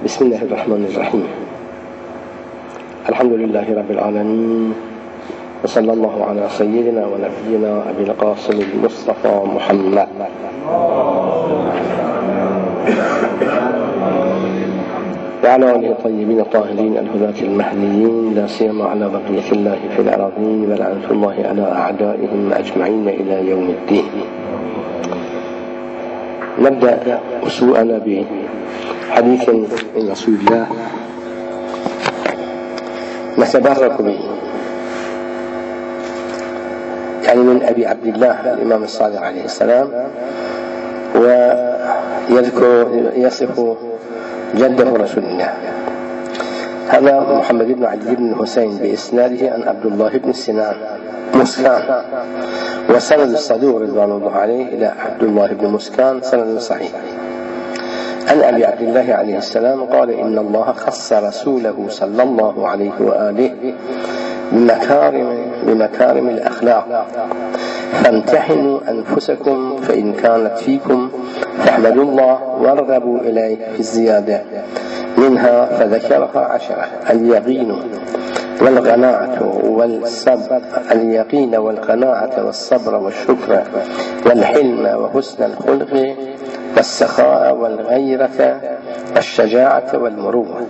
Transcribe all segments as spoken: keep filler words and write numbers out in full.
بسم الله الرحمن الرحيم. الحمد لله رب العالمين، وصلى الله على سيدنا ونبينا أبي القاسم المصطفى محمد وعلى آله الطيبين الطاهرين الهداة المهديين، لا سيما على بقية الله في الأراضين، ولعنة الله على أعدائهم أجمعين إلى يوم الدين. نبدأ أسبوعنا بحديث من رسول الله نتبرك به، يعني من أبي عبد الله الإمام الصادق عليه السلام، ويذكر يصف جده رسول الله. هذا محمد بن علي بن الحسين بإسناده عن عبد الله بن سنان مسكان، وسند الصدوق رضوان الله عليه إلى عبد الله بن مسكان سند صحيح. عن أبي عبد الله عليه السلام قال: إن الله خص رسوله صلى الله عليه وآله بمكارم, بمكارم الأخلاق، فامتحنوا أنفسكم فإن كانت فيكم فاحمدوا الله وارغبوا إليه في الزيادة منها، فذكرها عشرة: اليقين والقناعة والصبر اليقين والقناعة والصبر والشكر والحلم وحسن الخلق والسخاء والغيرة والشجاعة والمروءة.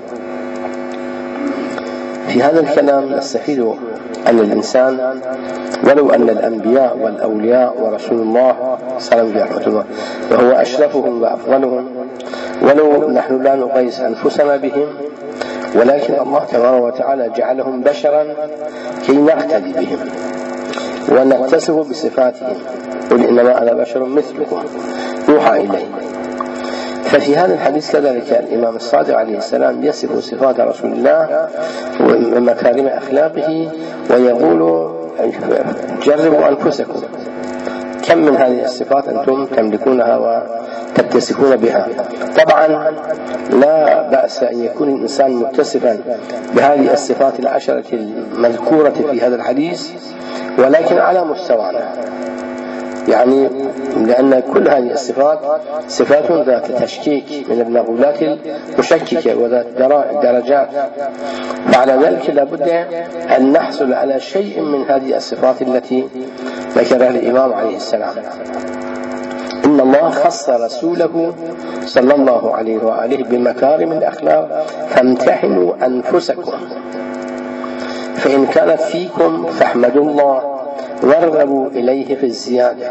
في هذا الكلام نستفيد أن الإنسان ولو أن الأنبياء والأولياء ورسول الله صلى الله عليه وسلم وهو أشرفهم وأفضلهم، ولو نحن لا نقيس أنفسنا بهم، ولكن الله تبارك وتعالى جعلهم بشرا كي نقتدي بهم ونكتسب بصفاتهم. قل إنما أنا بشر مثلكم يوحى إلي. ففي هذا الحديث كذلك الإمام الصادق عليه السلام يصف صفات رسول الله ومكارم أخلاقه، ويقول: جربوا أنفسكم، كم من هذه الصفات أنتم تملكونها وتتصفون بها. طبعا لا بأس أن يكون الإنسان متصفا بهذه الصفات العشرة المذكورة في هذا الحديث، ولكن على مستوانا، يعني لأن كل هذه الصفات صفات ذات تشكيك من المقولات المشككة وذات درجات، فعلى ذلك لابد أن نحصل على شيء من هذه الصفات التي ذكرها الإمام عليه السلام. إن الله خص رسوله صلى الله عليه وآله بمكارم الأخلاق، فامتحنوا أنفسكم فإن كانت فيكم فاحمدوا الله وارغبوا إليه في الزيادة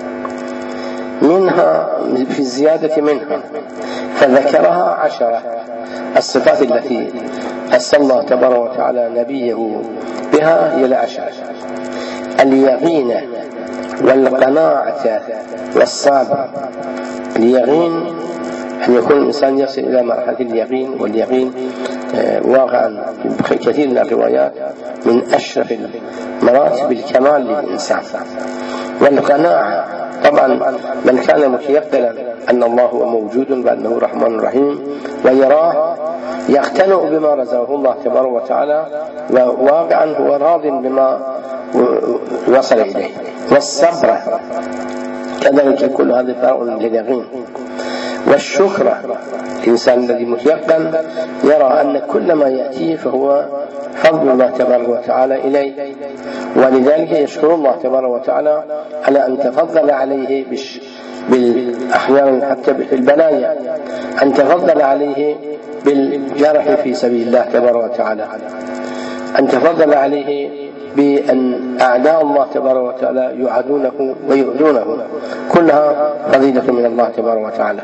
منها في الزيادة منها، فذكرها عشرة الصفات التي خص الله تبارك وتعالى نبيه بها هي العشرة: اليقين والقناعة والصبر. اليقين أن يكون الإنسان يصل إلى مرحلة اليقين، واليقين واقعا في كثير من الروايات من أشرف مراتب الكمال للإنسان. والقناعة طبعا من كان متيقنا أن الله هو موجود وأنه رحمن رحيم ويراه يقتنع بما رزقه الله تبارك وتعالى، وواقعا هو راض بما وصل إليه. والصبر كذلك كل هذا فرع لليقين. والشكر الإنسان الذي متيقن يرى أن كل ما يأتيه فهو فضل الله تبارك وتعالى إليه، ولذلك يشكر الله تبارك وتعالى على أن تفضل عليه بالأحيان حتى بالبلايا، أن تفضل عليه بالجرح في سبيل الله تبارك وتعالى، أن تفضل عليه بأن أعداء الله تبارك وتعالى يعادونه ويؤذونه، كلها فضيلة من الله تبارك وتعالى.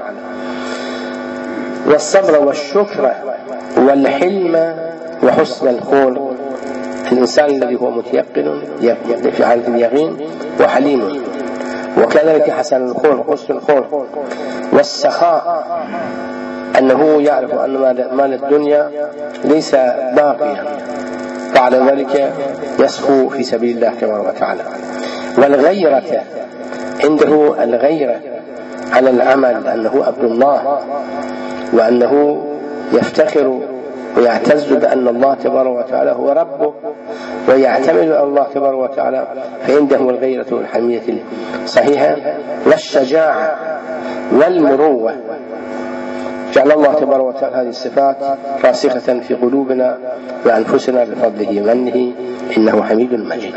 والصبر والشكر والحلم وحسن الخلق. الإنسان الذي هو متيقن في حالة اليقين وحليم، وكذلك حسن الخلق حسن الخلق. والسخاء أنه يعرف أن مال الدنيا ليس باقيا، وعلى ذلك يسخو في سبيل الله تبارك وتعالى. والغيرة عنده الغيرة على العمل، أنه عبد الله وأنه يفتخر ويعتز بأن الله تبارك وتعالى هو ربه، ويعتمد على الله تبارك وتعالى، فعنده الغيرة والحمية الصحيحة. والشجاعة والمروة جعل الله تبارك وتعالى هذه الصفات راسخة في قلوبنا وأنفسنا بفضله ومنه، إنه حميد مجيد.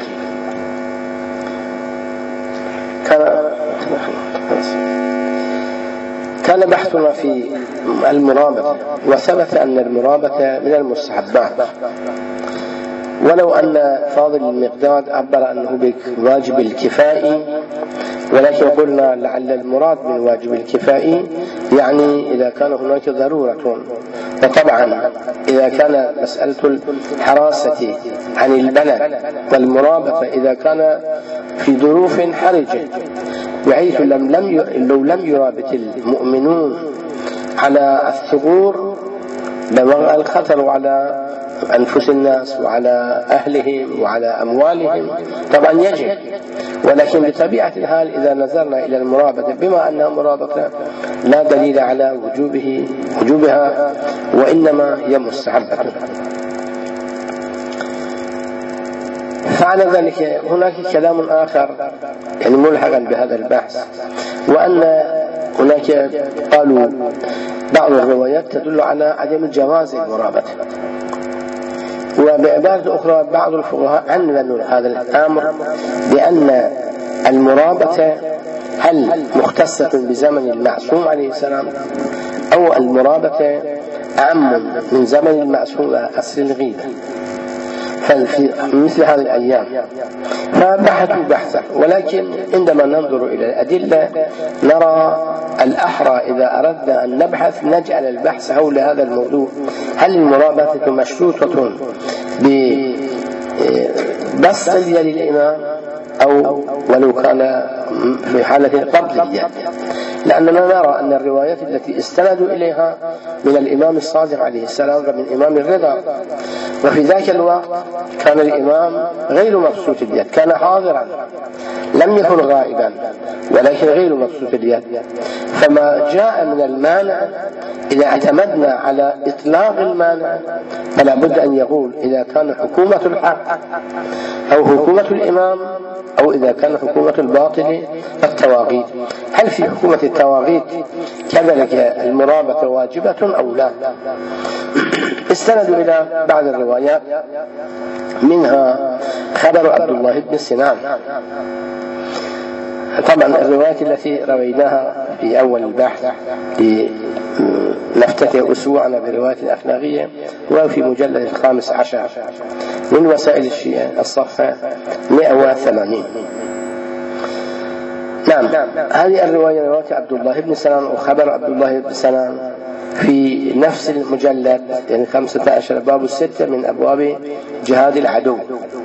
كان كان بحثنا في المرابطة، وثبت أن المرابطة من المستحبات، ولو أن فاضل المقداد عبر أنه بواجب الكفائي، ولكن قلنا لعل المراد من واجب الكفائي يعني إذا كان هناك ضرورة. وطبعا إذا كان مسألة الحراسة عن البلد والمرابطة إذا كان في ظروف حرجة بحيث لم لم لو لم يرابط المؤمنون على الثغور لوقع الخطر على أنفس الناس وعلى أهلهم وعلى أموالهم، طبعا يجب. ولكن بطبيعة الحال إذا نظرنا إلى المرابطة بما أنها مرابطة لا دليل على وجوبه وجوبها، وإنما هي مستحبة. فعلى ذلك هناك كلام آخر يعني ملحقا بهذا البحث، وأن هناك قالوا بعض الروايات تدل على عدم جواز المرابطة، وبعبارة أخرى بعض الفقهاء عنونوا هذا الأمر بأن المرابطة هل مختصة بزمن المعصوم عليه السلام أو المرابطة أعم من زمن المعصوم وعصر الغيبة في مثل هذه الأيام. فبحثوا بحثا، ولكن عندما ننظر إلى الأدلة نرى الأحرى إذا أردنا أن نبحث نجعل البحث حول هذا الموضوع: هل المرابطة مشروطة ببسط اليد للإمام أو ولو كان في حالة قبض اليد؟ لأننا نرى أن الروايات التي استندوا إليها من الإمام الصادق عليه السلام ومن إمام الرضا، وفي ذاك الوقت كان الإمام غير مبسوط اليد، كان حاضرا لم يكن غائبا ولكن غير مبسوط اليد. فما جاء من المانع إذا اعتمدنا على إطلاق المانع فلا بد أن يقول إذا كان حكومة الحق أو حكومة الإمام أو إذا كان حكومة الباطل فالتواغيت. هل في حكومة التواغيت كذلك المرابطة واجبة أو لا؟ استندوا إلى بعض الروايات، منها خبر عبد الله بن سنان. طبعا الروايات التي رويناها في أول البحث لنفتتح أسبوعنا برواية الأخلاقية وفي مجلد الخامس عشر من وسائل الشيعة الصفحة مئة وثمانين. نعم، هذه الرواية رواية عبد الله بن سنان وخبر عبد الله بن سنان في نفس المجلد يعني خمسة عشر باب الستة من أبواب جهاد العدو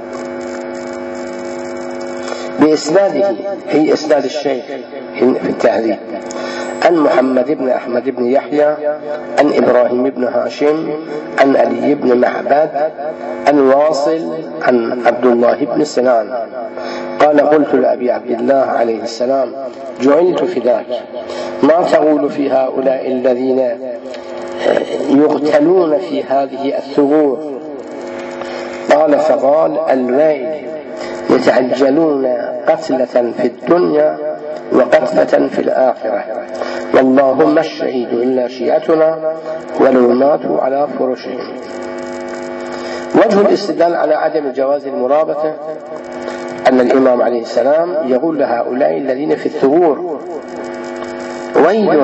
بإسناده، هي إسناد الشيخ في التهذيب، عن محمد بن أحمد بن يحيى عن إبراهيم بن هاشم عن علي بن معبد عن واصل عن عبد الله بن سنان قال: قلت لأبي عبد الله عليه السلام: جعلت فداك، ما تقول في هؤلاء الذين يقتلون في هذه الثغور؟ قال: فقال: الويل، يتعجلون قتلة في الدنيا وقتلة في الآخرة، واللهم الشهيد إلا شيعتنا ولو ماتوا على فرشهم. وجه الاستدلال على عدم جواز المرابطة أن الإمام عليه السلام يقول لهؤلاء الذين في الثغور: ويل.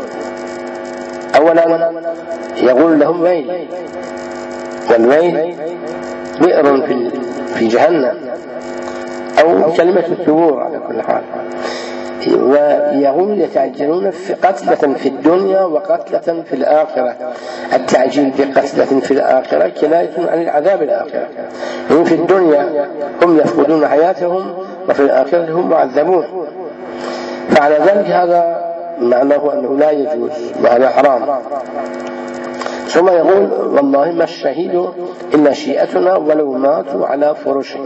أولا يقول لهم ويل، والويل بئر في جهنم أو كلمة الثغور على كل حال. ويقول: يتعجلون في قتلة في الدنيا وقتلة في الآخرة. التعجيل بقتلة في الآخرة كناية عن العذاب الآخرة، هم في الدنيا هم يفقدون حياتهم وفي الآخرة هم معذبون. فعلى ذلك هذا معناه أنه لا يجوز وهذا حرام. ثم يقول: والله ما الشهيد إلا شيئتنا ولو ماتوا على فرشهم.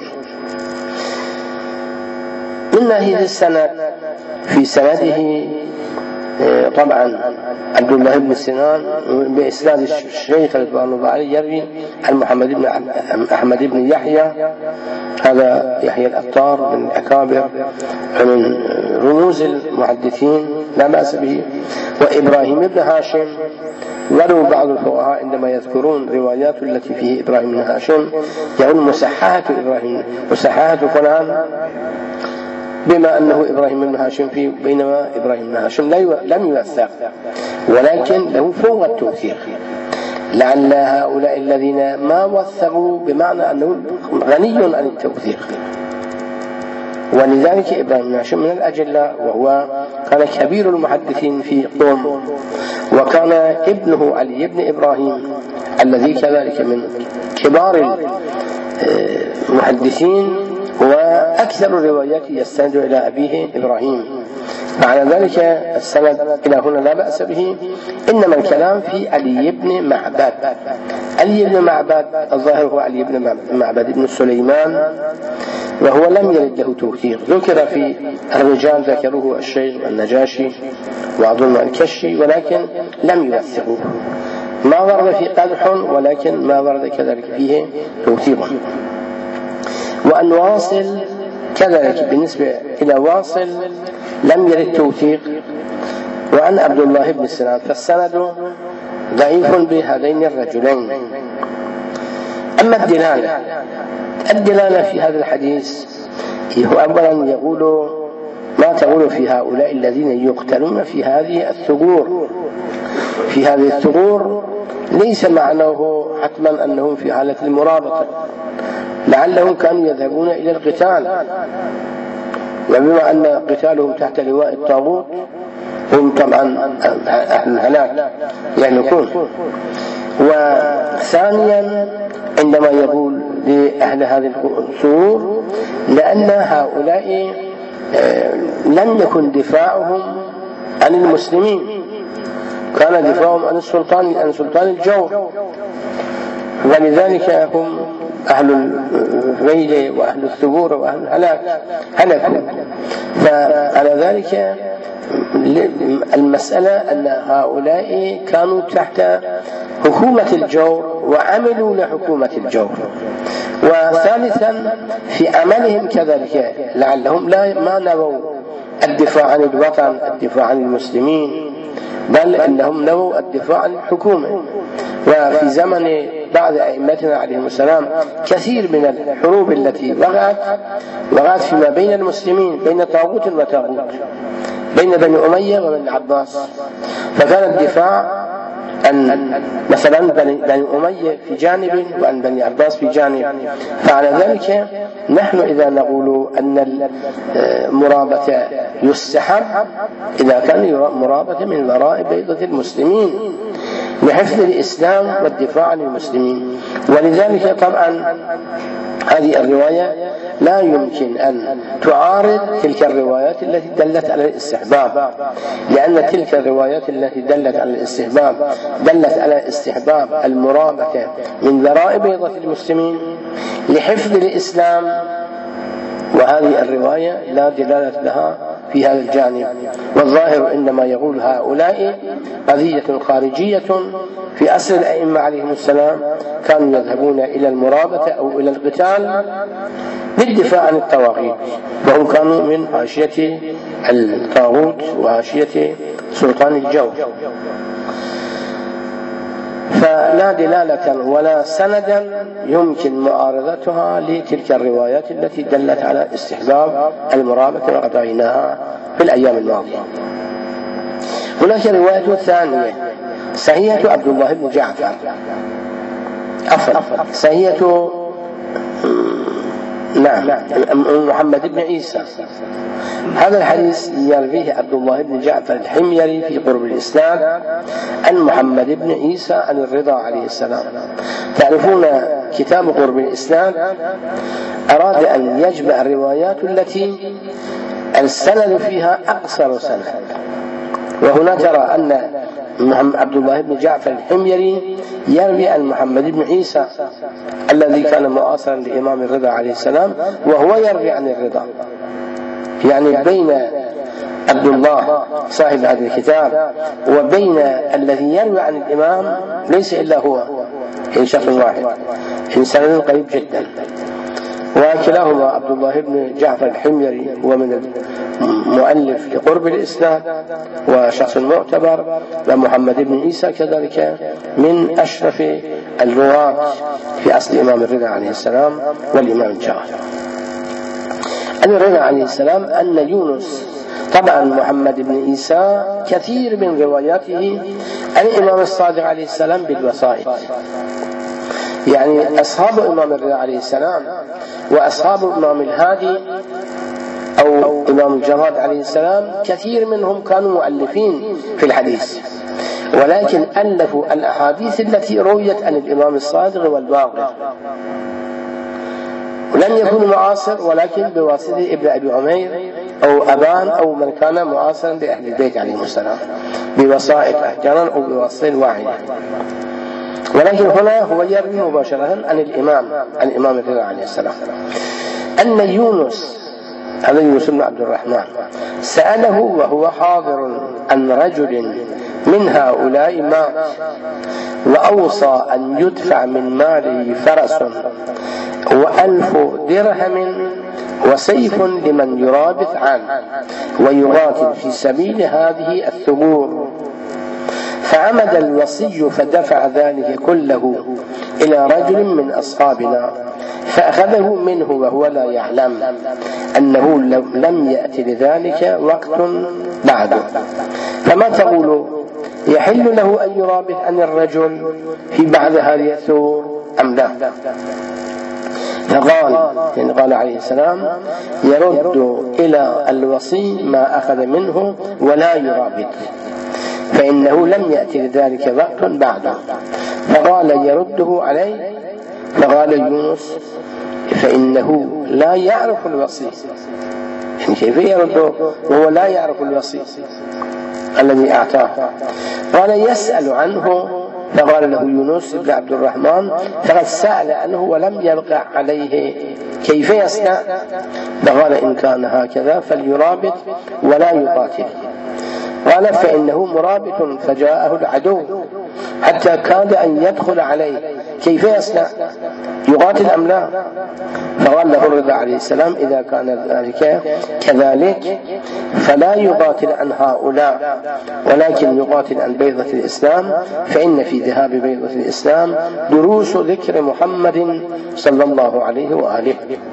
من ناحية السند في سنده طبعا عبد الله بن سنان بإسناد الشيخ رضوان الله عليه يروي عن محمد بن أحمد بن يحيى، هذا يحيى الأبطار من الأكابر من رموز المحدثين لا بأس به. وإبراهيم بن هاشم، ولو بعض الفقهاء عندما يذكرون روايات التي فيه إبراهيم بن هاشم يقول مسححة إبراهيم، مسححة فلان، بما أنه إبراهيم بن هاشم فيه، بينما إبراهيم بن هاشم لم يوثق ولكن له فوق التوثيق، لعل هؤلاء الذين ما وثقوا بمعنى أنه غني عن التوثيق. ولذلك إبراهيم بن هاشم من الأجلة، وهو كان كبير المحدثين في قوم، وكان ابنه علي بن إبراهيم الذي كذلك من كبار المحدثين، وأكثر الروايات يستند إلى أبيه إبراهيم. معنى ذلك السند إلى هنا لا بأس به، إنما الكلام في علي بن معبد. علي بن معبد الظاهر هو علي بن معبد بن سليمان، وهو لم يرد له توثيق. ذكر في الرجال ذكروه الشيخ النجاشي وأظن الكشي، ولكن لم يوثقوه. ما ورد في قدح، ولكن ما ورد كذلك فيه توثيق. وأن واصل كذلك بالنسبة إلى واصل لم يرد توثيق. وعن عبد الله بن سنان فالسند ضعيف بهذين الرجلين. أما الدلالة، الدلالة في هذا الحديث هو أولا يقول ما تقول في هؤلاء الذين يقتلون في هذه الثغور. في هذه الثغور ليس معناه حتما أنهم في حالة المرابطة، لعلهم كانوا يذهبون إلى القتال، وبما أن قتالهم تحت لواء الطاغوت هم طبعا أهل الهلاك يهلكون. وثانيا عندما يقول لأهل هذه الثغور لأن هؤلاء لم يكن دفاعهم عن المسلمين، كان دفاعهم عن السلطان، عن سلطان الجور، ولذلك هم أهل الويل وأهل الثغور وأهل الهلاك هلكوا. فعلى ذلك المسألة أن هؤلاء كانوا تحت حكومة الجور وعملوا لحكومة الجور. وثالثا في عملهم كذلك لعلهم لا ما نووا الدفاع عن الوطن، الدفاع عن المسلمين، بل إنهم نووا الدفاع عن الحكومة. وفي زمن بعض أئمتنا عليهم السلام كثير من الحروب التي وقعت وقعت فيما بين المسلمين، بين طاغوت وطاغوت، بين بني أمية وبني العباس، فكان الدفاع عن مثلا بني أمية في جانب وعن بني عباس في جانب. فعلى ذلك نحن إذا نقول أن المرابطة يستحب إذا كان مرابطة من وراء بيضة المسلمين لحفظ الإسلام والدفاع عن المسلمين. ولذلك طبعا هذه الرواية لا يمكن أن تعارض تلك الروايات التي دلت على الاستحباب، لأن تلك الروايات التي دلت على الاستحباب دلت على استحباب المرابطة من وراء بيضة المسلمين لحفظ الإسلام، وهذه الرواية لا دلالة لها في هذا الجانب. والظاهر إنما يقول هؤلاء قضية خارجية في أصل الأئمة عليهم السلام كانوا يذهبون إلى المرابطة أو إلى القتال للدفاع عن الطواغيت، وهم كانوا من حاشية الطاغوت وحاشية سلطان الجور. فلا دلالة ولا سندا يمكن معارضتها لتلك الروايات التي دلت على استحباب المرابطة وقد رأيناها في الأيام الماضية. هناك رواية ثانية صحيحة عبد الله بن جعفر، عفوا صحيحة نعم محمد بن عيسى. هذا الحديث يرويه عبد الله بن جعفر الحميري في قرب الإسناد عن محمد بن عيسى عن الرضا عليه السلام. تعرفون كتاب قرب الإسناد أراد أن يجمع الروايات التي السند فيها أقصر سند، وهنا ترى أن عبد الله بن جعفر الحميري يروي عن محمد بن عيسى الذي كان معاصرا لإمام الرضا عليه السلام، وهو يروي عن الرضا، يعني بين عبد الله صاحب هذا الكتاب وبين الذي يروي عن الإمام ليس إلا هو، هي شخص واحد إنسان قريب جدا، وكلاهما عبد الله بن جعفر الحميري هو من المؤلف لقرب الإسناد وشخص معتبر، ومحمد بن عيسى كذلك من أشرف الرواة في أصل الإمام الرضا عليه السلام والإمام الجعفر. عن الرضا عليه السلام أن يونس، طبعا محمد بن عيسى كثير من رواياته عن الإمام الصادق عليه السلام بالوسائط، يعني أصحاب الإمام الرضا عليه السلام وأصحاب الإمام الهادي أو إمام الجواد عليه السلام كثير منهم كانوا مؤلفين في الحديث، ولكن ألفوا الأحاديث التي رويت عن الإمام الصادق والباقر، ولم يكونوا معاصر ولكن بواسطة ابن أبي عمير أو أبان أو من كان معاصرا لأهل البيت عليهم السلام بوسائط أحيانا أو بواسطة واحدة. ولكن هنا هو يروي مباشرة عن الإمام عن الإمام الرضا عليه السلام أن يونس، هذا يونس بن عبد الرحمن، سأله وهو حاضر عن رجل من هؤلاء مات وأوصى أن يدفع من ماله فرس وألف درهم وسيف لمن يرابط عنه ويقاتل في سبيل هذه الثبور، فعمد الوصي فدفع ذلك كله إلى رجل من أصحابنا فأخذه منه وهو لا يعلم أنه لم يأتي لذلك وقت بعده، فما تقول؟ يحل له أن يرابط عن الرجل في بعض هذه الثور أم لا؟ فقال يعني قال عليه السلام يرد إلى الوصي ما أخذ منه ولا يرابط، فإنه لم يأتي لذلك وقت بعده. فقال يرده عليه، فقال يونس فإنه لا يعرف الوصي، يعني كيف يرده وهو لا يعرف الوصي الذي أعطاه؟ قال يسأل عنه، فقال له يونس بن عبد الرحمن فقد سأل عنه ولم يبقى عليه، كيف يصنع؟ فقال إن كان هكذا فليرابط ولا يقاتل. قال فإنه مرابط فجاءه العدو حتى كاد أن يدخل عليه، كيف يصنع؟ يقاتل أم لا؟ فقال له الرضا عليه السلام إذا كان ذلك كذلك فلا يقاتل عن هؤلاء ولكن يقاتل عن بيضة الإسلام، فإن في ذهاب بيضة الإسلام دروس ذكر محمد صلى الله عليه وآله.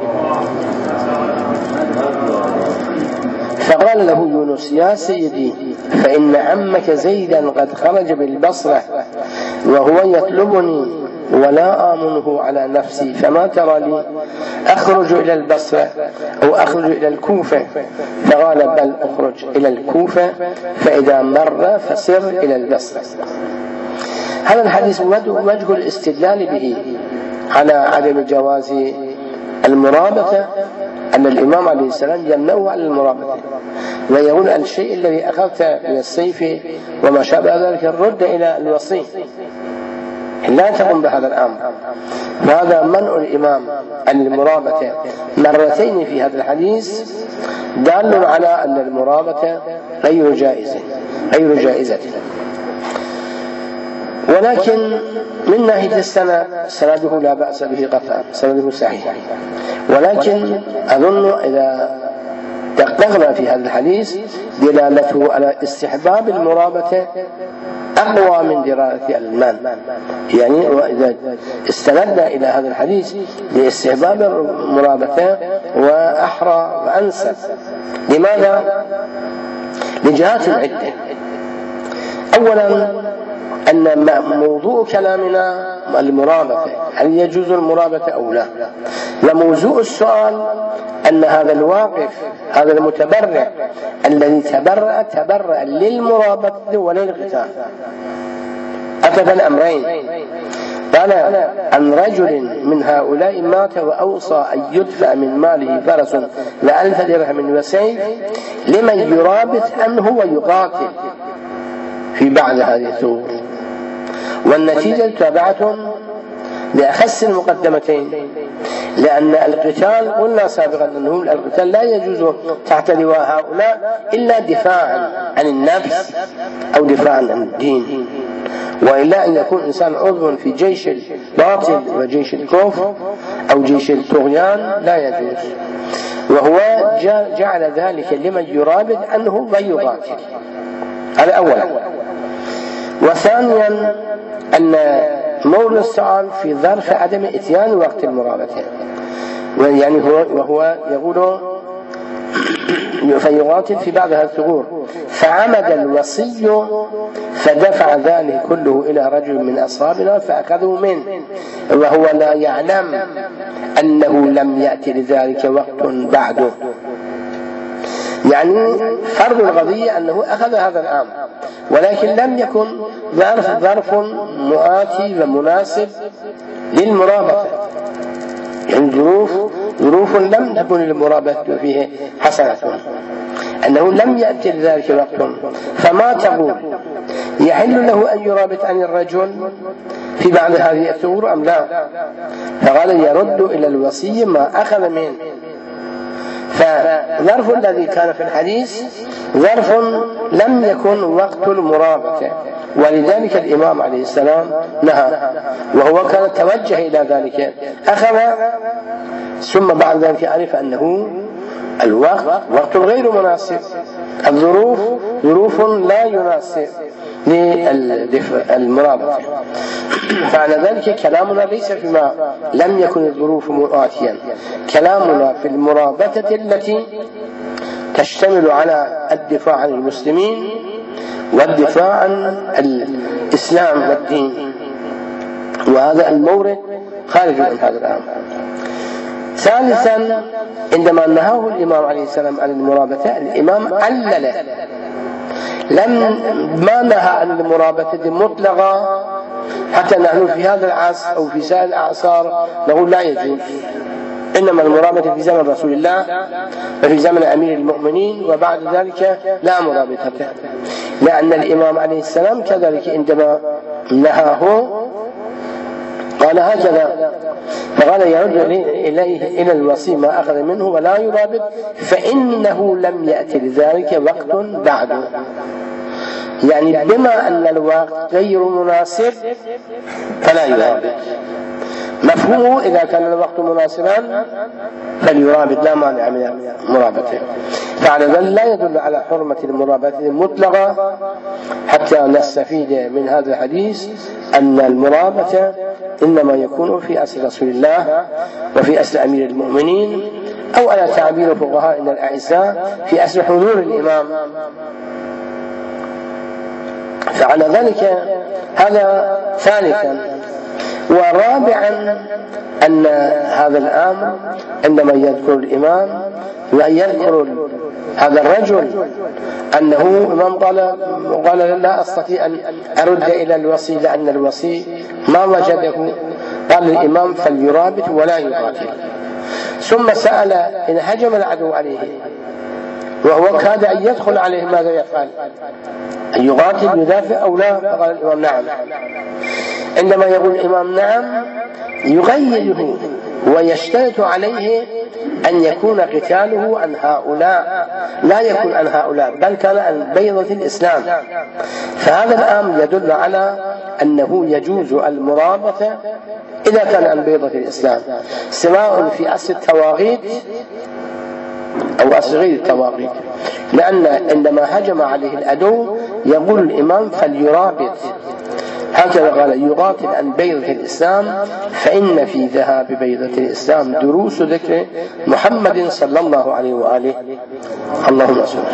فقال له يونس يا سيدي فإن عمك زيدا قد خرج بالبصرة وهو يطلبني ولا آمنه على نفسي، فما ترى لي؟ أخرج إلى البصرة أو أخرج إلى الكوفة؟ فقال بل أخرج إلى الكوفة، فإذا مر فسر إلى البصرة. هذا الحديث وجه الاستدلال به على عدم جواز المرابطة أن الإمام عليه السلام يمنعه على المرابطة ويقول الشيء الذي أخذت من السيف وما شابه ذلك الرد إلى الوصي، لا تقوم بهذا الأمر. هذا منع الإمام عن المرابطة مرتين في هذا الحديث دال على أن المرابطة غير جائزة غير جائزة ولكن من ناحية السند سنده لا بأس به قطعا، سنده صحيح، ولكن أظن إذا دققنا في هذا الحديث دلالته على استحباب المرابطة أقوى من دلالة المال، يعني وإذا استندنا إلى هذا الحديث لاستحباب المرابطة وأحرى وأنسب. لماذا؟ لجهات عدة. أولا أن موضوع كلامنا المرابطة، هل يجوز المرابطة أو لا؟ وموضوع السؤال أن هذا الواقف هذا المتبرع الذي تبرع تبرع للمرابطة وللقتال، أكد الأمرين. قال عن رجل من هؤلاء مات وأوصى أن يدفع من ماله فرس وألف درهم وسيف لمن يرابط عنه ويقاتل في بعض هذه الثور، والنتيجة تابعة لأخس المقدمتين، لأن القتال قلنا سابقا أنه القتال لا يجوز تحت لواء هؤلاء إلا دفاعا عن النفس أو دفاعا عن الدين، وإلا أن يكون إنسان عضو في جيش الباطل وجيش الكفر أو جيش الطغيان لا يجوز. وهو جعل ذلك لمن يرابط أنه لا يقاتل. هذا أولا. وثانيا أن مورد السؤال في ظرف عدم إتيان وقت المرابطة، يعني هو وهو يقول فيقاتل في بعض هذه الثغور، فعمد الوصي فدفع ذلك كله إلى رجل من أصحابنا فأخذوا منه وهو لا يعلم أنه لم يأتي لذلك وقت بعده. يعني فرض القضية أنه أخذ هذا الأمر، ولكن لم يكن ظرف ظرف مؤاتي ومناسب للمرابطة، يعني ظروف ظروف لم تكن للمرابطة فيه حسنة، أنه لم يأتي لذلك وقت. فما تقول يحل له أن يرابط عن الرجل في بعض هذه الثغور أم لا؟ فقال يرد إلى الوصي ما أخذ منه. فظرف الذي كان في الحديث ظرف لم يكن وقت المرابطة، ولذلك الإمام عليه السلام نهى، وهو كان توجه إلى ذلك أخذ، ثم بعد ذلك عرف أنه الوقت وقت غير مناسب، الظروف ظروف لا يناسب للمرابطة. فعلى ذلك كلامنا ليس فيما لم يكن الظروف مؤاتيا، كلامنا في المرابطة التي تشتمل على الدفاع عن المسلمين والدفاع عن الإسلام والدين، وهذا المورد خارج من هذا الأمر. ثالثا عندما نهاه الإمام عليه السلام عن المرابطة الإمام علل، لم ما نهى عن المرابطة مطلقا حتى نحن في هذا العصر أو في سائر الأعصار نقول لا يجوز، إنما المرابطة في زمن رسول الله وفي زمن أمير المؤمنين وبعد ذلك لا مرابطة، لأن الإمام عليه السلام كذلك عندما نهاه قال هكذا، فقال يرد إليه إلى الوصي ما أخذ منه ولا يرابط فإنه لم يأتي لذلك وقت بعده، يعني بما أن الوقت غير مناسب فلا يرابط. مفهومه إذا كان الوقت مناسبا فليرابط لا مانع من المرابطة. فعلى ذلك لا يدل على حرمة المرابطة المطلقة، حتى نستفيد من هذا الحديث أن المرابطة إنما يكون في أسر رسول الله وفي أسر أمير المؤمنين، أو على تعبير فقهائنا الأعزاء في أسر حضور الإمام. فعلى ذلك هذا ثالثا. ورابعا أن هذا الأمر عندما يذكر الإمام لا يذكر هذا الرجل أنه إمام قال قال لا أستطيع أن أرد إلى الوصي لأن الوصي ما وجده، قال الإمام فليرابط ولا يقاتل. ثم سأل إن هجم العدو عليه وهو كاد أن يدخل عليه ماذا يفعل؟ أن يقاتل يدافع أو لا؟ فقال الإمام نعم. عندما يقول الإمام نعم يغيره ويشترط عليه أن يكون قتاله عن هؤلاء، لا يكون عن هؤلاء بل كان عن بيضة الإسلام. فهذا الأمر يدل على أنه يجوز المرابطة إذا كان عن بيضة الإسلام، سواء في أصل التواغيت أو أصل غير التواغيت، لأن عندما هجم عليه العدو يقول الإمام فليرابط، هكذا قال يقاتل عن بيضة الإسلام، فإن في ذهاب بيضة الإسلام دروس ذكر محمد صلى الله عليه وآله. اللهم صل.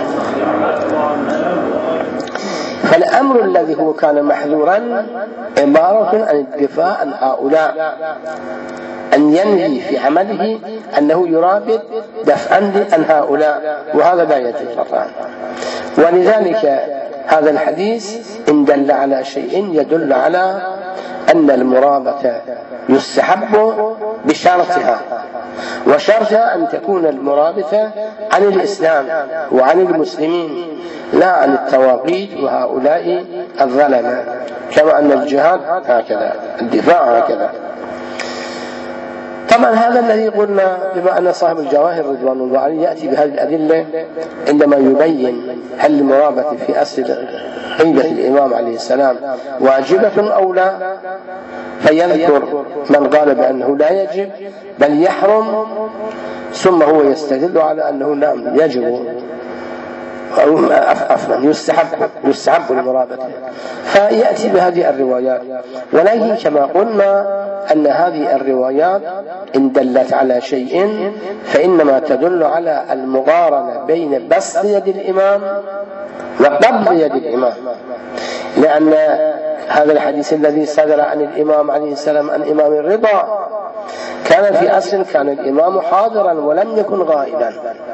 فالأمر الذي هو كان محذورا عبارة عن الدفاع عن هؤلاء، أن ينهي في عمله أنه يرابط دفعا عن هؤلاء، وهذا لا يجوز قطعا. ولذلك هذا الحديث إن دل على شيء يدل على أن المرابطة يستحب بشرطها، وشرطها أن تكون المرابطة عن الإسلام وعن المسلمين لا عن التواغيت وهؤلاء الظلمة، كما أن الجهاد هكذا، الدفاع هكذا. طبعا هذا الذي قلنا بما أن صاحب الجواهر رضوان الله عليه يأتي بهذه الأدلة عندما يبين هل المرابطة في أصل غيبة الإمام عليه السلام واجبة أو لا، فيذكر من قال بأنه لا يجب بل يحرم، ثم هو يستدل على أنه لا يجب أو أفضل يستحب يستحب المرابطة، فيأتي بهذه الروايات. ولكن كما قلنا أن هذه الروايات إن دلت على شيء فإنما تدل على المقارنة بين بسط يد الإمام وقبض يد الإمام، لأن هذا الحديث الذي صدر عن الإمام عليه السلام عن إمام الرضا كان في أصل كان الإمام حاضرا ولم يكن غائبا،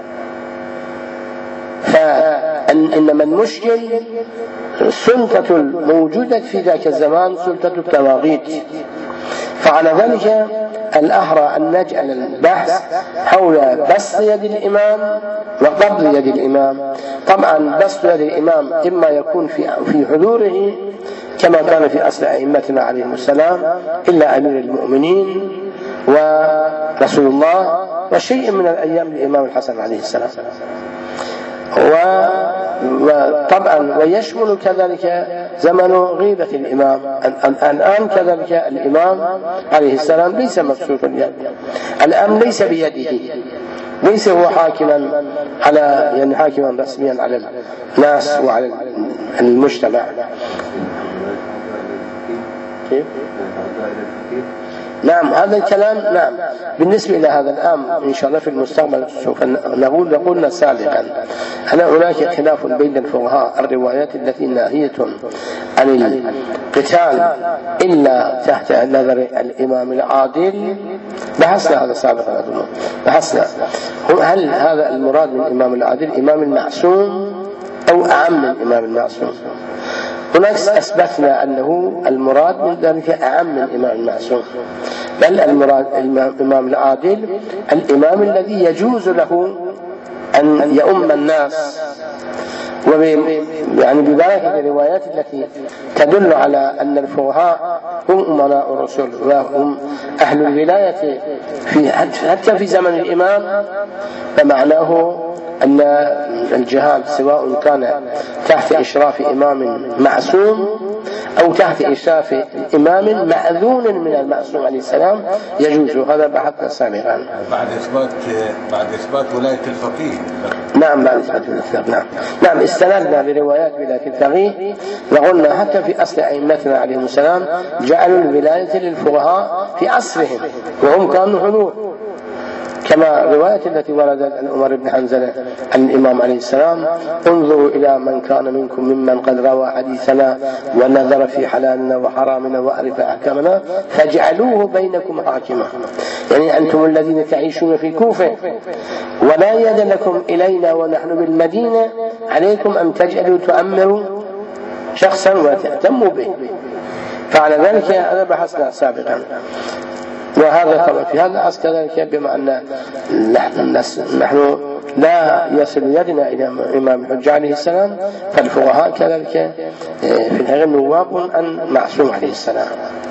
فإنما المشكل سلطة الموجودة في ذاك الزمان سلطة التواغيت، فعلى ذلك الأحرى أن نجعل البحث حول بسط يد الإمام وقبض يد الإمام. طبعا بسط يد الإمام إما يكون في في حضوره كما كان في أصل أئمتنا عليهم السلام إلا أمير المؤمنين ورسول الله وشيء من الأيام الإمام الحسن عليه السلام، وطبعا ويشمل كذلك زمن غيبة الإمام. الآن كذلك الإمام عليه السلام ليس مبسوط اليد، الأمر ليس بيده، ليس هو حاكما على يعني حاكما رسميا على الناس وعلى المجتمع. كيف؟ نعم هذا الكلام نعم بالنسبة إلى هذا الأمر إن شاء الله في المستقبل سوف نقول قلنا سابقا أن هناك خلاف بين الفقهاء الروايات التي ناهية عن القتال إلا تحت نظر الإمام العادل، بحثنا هذا سابقا بحثنا هل هذا المراد من الإمام العادل إمام المعصوم أو أعم من الإمام المعصوم. هناك أثبتنا أنه المراد من ذلك أعم من الإمام المعصوم، بل المراد الإمام العادل الإمام الذي يجوز له أن يؤم الناس، يعني ببركة الروايات التي تدل على أن الفقهاء هم أمراء الرسل وهم أهل الولاية في حتى في زمن الإمام، فمعناه أن الجهاد سواء كان تحت إشراف إمام معصوم أو تحت إشراف إمام مأذون من المعصوم عليه السلام يجوز. هذا بحثنا سابقا بعد إثبات بعد إثبات ولاية الفقيه. نعم بعد إثبات ولاية الفقيه. نعم نعم استندنا لروايات ولاية الفقيه وقلنا حتى في أصل أئمتنا عليهم السلام جعلوا الولاية للفقهاء في عصرهم وهم كانوا حضور، كما رواية التي وردت عن عمر بن حنزلة عن الإمام عليه السلام انظروا إلى من كان منكم ممن قد روى حديثنا ونظر في حلالنا وحرامنا وعرف أحكامنا فاجعلوه بينكم حاكما، يعني أنتم الذين تعيشون في الكوفة ولا يد لكم إلينا ونحن بالمدينة عليكم أن تجعلوا تؤمروا شخصا وتهتموا به. فعلى ذلك أنا بحثنا سابقا، وهذا طبعا في هذا العصر كذلك بما أن نحن لا يصل يدنا إلى إمام الحجة عليه السلام، فالفقهاء كذلك في الحقيقة نواب عن معصوم عليه السلام.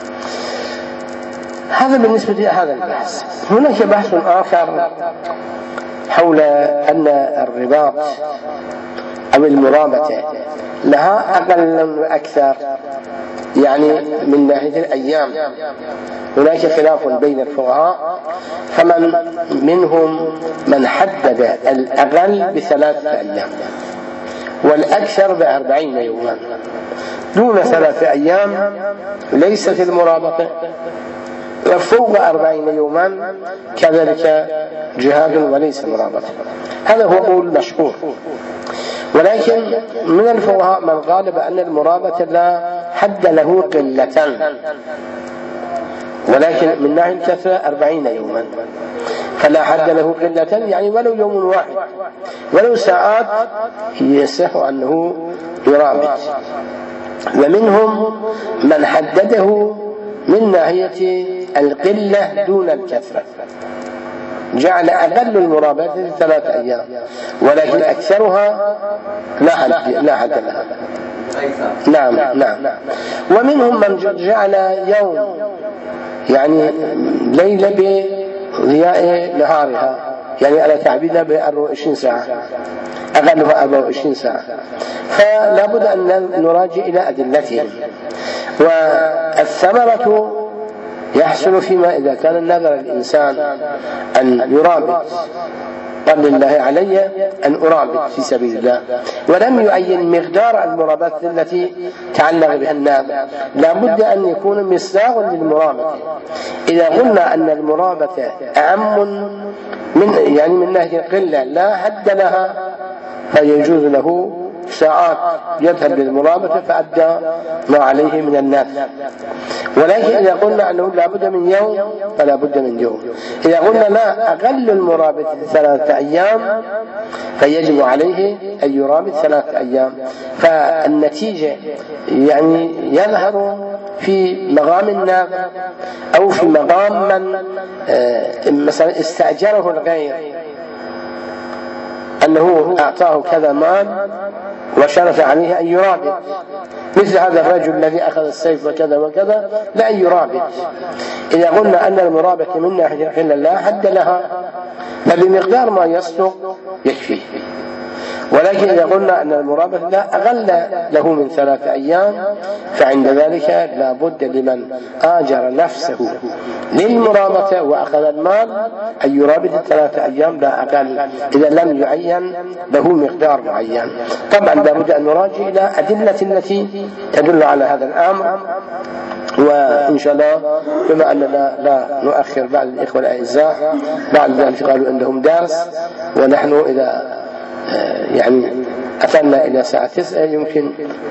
هذا بالنسبة لهذا البحث. هناك بحث آخر حول أن الرباط أو المرابطة لها أقل وأكثر، يعني من ناحية الأيام هناك خلاف بين الفقهاء، فمن منهم من حدد الأقل بثلاثة أيام والأكثر بأربعين يوما دون ثلاثة أيام ليست المرابطة، وفوق أربعين يوما كذلك جهاد وليس مرابطة. هذا هو قول مشهور، ولكن من الفقهاء من قال بأن المرابطة لا حد له قلة، ولكن من ناحية الكثرة أربعين يوما، فلا حد له قلة يعني ولو يوم واحد ولو ساعات يصح أنه يرابط. ومنهم من حدده من ناحية القلة دون الكثرة، جعل أقل المرابطة ثلاثة أيام ولكن أكثرها لا حد لا حد لها. نعم نعم. ومنهم من جعل يوم يعني ليلة ضياء نهارها، يعني على تعبيرنا ب أربعة وعشرين ساعة، أقلها أربعة وعشرين ساعة. فلا بد أن نراجع إلى أدلتهم. والثمرة يحصل فيما إذا كان النذر الإنسان أن يرابط، قال لله علي أن أرابط في سبيل الله، ولم يعين مقدار المرابطة التي تعلق بها النذر، لا بد أن يكون مصداق للمرابطة. إذا قلنا أن المرابطة أعم من يعني من ناحية القلة لا حد لها، فيجوز له ساعات يذهب للمرابطة فأدى ما عليه من النذر. ولكن إذا قلنا أنه لا بد من يوم فلا بد من يوم. إذا قلنا لا، أقل المرابطة ثلاثة أيام فيجب عليه أن يرابط ثلاثة أيام. فالنتيجة يعني يظهر في مقام النذر أو في مقام من مثلا استأجره الغير، أنه أعطاه كذا مال وشرف عليه أن يرابط، مثل هذا الرجل الذي أخذ السيف وكذا وكذا لا أن يرابط. إذا قلنا أن المرابطة من ناحية الحل لا حد لها، فبمقدار ما يصدق يكفي. ولكن إذا قلنا أن المرابطة لا أقل له من ثلاثة أيام، فعند ذلك لا بد لمن آجر نفسه للمرابطة وأخذ المال أن يرابط ثلاثة أيام لا أقل، إذا لم يعين له مقدار معين. طبعا لا بد أن نراجع إلى أدلة التي تدل على هذا الأمر. وإن شاء الله بما أننا لا نؤخر بعض الإخوة الأعزاء، بعد ذلك قالوا عندهم درس، ونحن إذا يعني أتمنا إلى ساعة تسعة يمكن